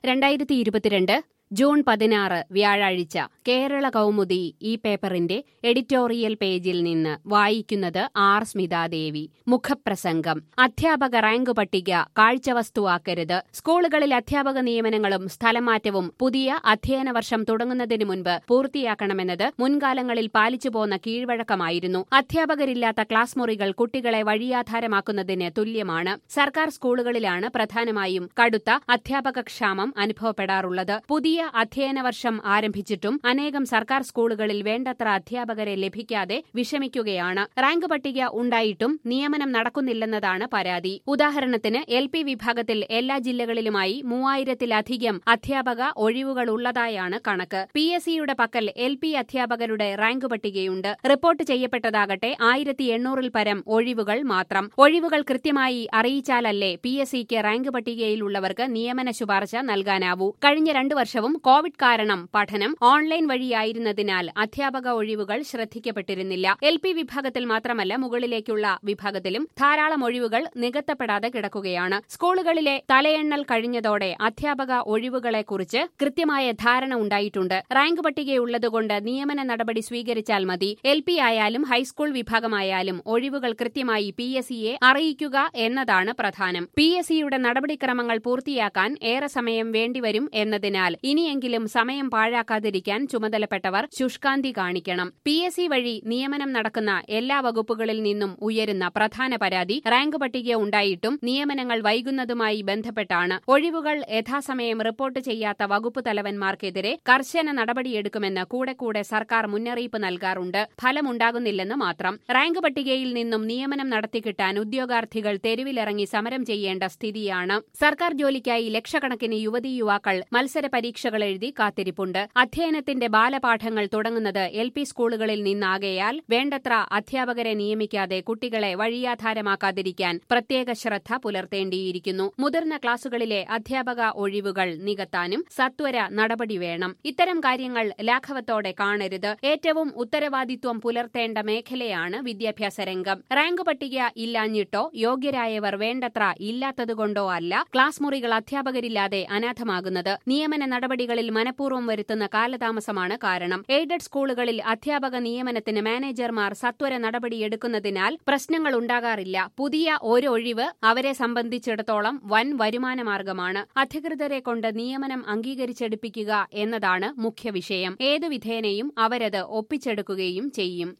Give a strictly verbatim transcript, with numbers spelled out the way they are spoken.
രണ്ടായിരത്തി ഇരുപത്തിരണ്ട് ജൂൺ പതിനാറ് വ്യാഴാഴ്ച കേരള കൗമുദി ഈ പേപ്പറിന്റെ എഡിറ്റോറിയൽ പേജിൽ നിന്ന് വായിക്കുന്നത് ആർ സ്മിതാദേവി. മുഖപ്രസംഗം. അധ്യാപക റാങ്ക് പട്ടിക കാഴ്ചവസ്തുവാക്കരുത്. സ്കൂളുകളിൽ അധ്യാപക നിയമനങ്ങളും സ്ഥലമാറ്റവും പുതിയ അധ്യയന വർഷം തുടങ്ങുന്നതിന് മുൻപ് പൂർത്തിയാക്കണമെന്നത് മുൻകാലങ്ങളിൽ പാലിച്ചുപോന്ന കീഴ്വഴക്കമായിരുന്നു. അധ്യാപകരില്ലാത്ത ക്ലാസ് മുറികൾ കുട്ടികളെ വഴിയാധാരമാക്കുന്നതിന് തുല്യമാണ്. സർക്കാർ സ്കൂളുകളിലാണ് പ്രധാനമായും കടുത്ത അധ്യാപകക്ഷാമം അനുഭവപ്പെടാറുള്ളത്. പുതിയ അധ്യയന വർഷം ആരംഭിച്ചിട്ടും അനേകം സർക്കാർ സ്കൂളുകളിൽ വേണ്ടത്ര അധ്യാപകരെ ലഭിക്കാതെ വിഷമിക്കുകയാണ്. റാങ്ക് പട്ടിക ഉണ്ടായിട്ടും നിയമനം നടക്കുന്നില്ലെന്നതാണ് പരാതി. ഉദാഹരണത്തിന് എൽ പി വിഭാഗത്തിൽ എല്ലാ ജില്ലകളിലുമായി മൂവായിരത്തിലധികം അധ്യാപക ഒഴിവുകളുള്ളതായാണ് കണക്ക്. പി എസ് സിയുടെ പക്കൽ എൽ പി അധ്യാപകരുടെ റാങ്ക് പട്ടികയുണ്ട്. റിപ്പോർട്ട് ചെയ്യപ്പെട്ടതാകട്ടെ ആയിരത്തി എണ്ണൂറിൽ പരം ഒഴിവുകൾ മാത്രം. ഒഴിവുകൾ കൃത്യമായി അറിയിച്ചാലല്ലേ പി എസ് സിക്ക് റാങ്ക് പട്ടികയിലുള്ളവർക്ക് നിയമന ശുപാർശ നൽകാനാവൂ. കഴിഞ്ഞ രണ്ടു വർഷവും കോവിഡ് കാരണം പഠനം ഓൺലൈൻ വഴിയായിരുന്നതിനാൽ അധ്യാപക ഒഴിവുകൾ ശ്രദ്ധിക്കപ്പെട്ടിരുന്നില്ല. എൽ പി വിഭാഗത്തിൽ മാത്രമല്ല മുകളിലേക്കുള്ള വിഭാഗത്തിലും ധാരാളം ഒഴിവുകൾ നികത്തപ്പെടാതെ കിടക്കുകയാണ്. സ്കൂളുകളിലെ തലയെണ്ണൽ കഴിഞ്ഞതോടെ അധ്യാപക ഒഴിവുകളെക്കുറിച്ച് കൃത്യമായ ധാരണ ഉണ്ടായിട്ടുണ്ട്. റാങ്ക് പട്ടികയുള്ളതുകൊണ്ട് നിയമന നടപടി സ്വീകരിച്ചാൽ മതി. എൽ പി ആയാലും ഹൈസ്കൂൾ വിഭാഗമായാലും ഒഴിവുകൾ കൃത്യമായി പി എസ് സിയെ അറിയിക്കുക എന്നതാണ് പ്രധാനം. പി എസ് സിയുടെ നടപടിക്രമങ്ങൾ പൂർത്തിയാക്കാൻ ഏറെ സമയം വേണ്ടിവരും എന്നതിനാൽ ഇനിയെങ്കിലും സമയം പാഴാക്കാതിരിക്കാൻ ചുമതലപ്പെട്ടവർ ശുഷ്കാന്തി കാണിക്കണം. പി എസ് സി വഴി നിയമനം നടക്കുന്ന എല്ലാ വകുപ്പുകളിൽ നിന്നും ഉയരുന്ന പ്രധാന പരാതി റാങ്ക് പട്ടിക ഉണ്ടായിട്ടും നിയമനങ്ങൾ വൈകുന്നതുമായി ബന്ധപ്പെട്ടാണ്. ഒഴിവുകൾ യഥാസമയം റിപ്പോർട്ട് ചെയ്യാത്ത വകുപ്പ് തലവന്മാർക്കെതിരെ കർശന നടപടിയെടുക്കുമെന്ന് കൂടെ കൂടെ സർക്കാർ മുന്നറിയിപ്പ് നൽകാറുണ്ട്. ഫലമുണ്ടാകുന്നില്ലെന്ന് മാത്രം. റാങ്ക് പട്ടികയിൽ നിന്നും നിയമനം നടത്തിക്കിട്ടാൻ ഉദ്യോഗാർത്ഥികൾ തെരുവിലിറങ്ങി സമരം ചെയ്യേണ്ട സ്ഥിതിയാണ്. സർക്കാർ ജോലിക്കായി ലക്ഷക്കണക്കിന് യുവതീ യുവാക്കൾ മത്സര പരീക്ഷകൾ എഴുതി കാത്തിരിപ്പുണ്ട്. അധ്യയനത്തിന്റെ ബാലപാഠങ്ങൾ തുടങ്ങുന്നത് എൽ പി സ്കൂളുകളിൽ നിന്നാകയാൽ വേണ്ടത്ര അധ്യാപകരെ നിയമിക്കാതെ കുട്ടികളെ വഴിയാധാരമാക്കാതിരിക്കാൻ പ്രത്യേക ശ്രദ്ധ പുലർത്തേണ്ടിയിരിക്കുന്നു. മുതിർന്ന ക്ലാസുകളിലെ അധ്യാപക ഒഴിവുകൾ നികത്താനും സത്വര നടപടി വേണം. ഇത്തരം കാര്യങ്ങൾ ലാഘവത്തോടെ കാണരുത്. ഏറ്റവും ഉത്തരവാദിത്വം പുലർത്തേണ്ട മേഖലയാണ് വിദ്യാഭ്യാസ രംഗം. റാങ്ക് പട്ടിക ഇല്ലാഞ്ഞിട്ടോ യോഗ്യരായവർ വേണ്ടത്ര ഇല്ലാത്തതുകൊണ്ടോ അല്ല ക്ലാസ് മുറികൾ അധ്യാപകരില്ലാതെ അനാഥമാകുന്നത്. നിയമന നടപടികളിൽ മനഃപൂർവ്വം വരുത്തുന്ന കാലതാമസമാണ് കാരണം. എയ്ഡഡ് സ്കൂളുകളിൽ അധ്യാപക നിയമനത്തിന് മാനേജർമാർ സത്വര നടപടിയെടുക്കുന്നതിനാൽ പ്രശ്നങ്ങൾ ഉണ്ടാകാറില്ല. പുതിയ ഒരു ഒഴിവ് അവരെ സംബന്ധിച്ചിടത്തോളം വൻ വരുമാനമാർഗമാണ്. അധികൃതരെ കൊണ്ട് നിയമനം അംഗീകരിച്ചെടുപ്പിക്കുക എന്നതാണ് മുഖ്യ വിഷയം. ഏതു വിധേനയും അവരത് ഒപ്പിച്ചെടുക്കുകയും ചെയ്യും.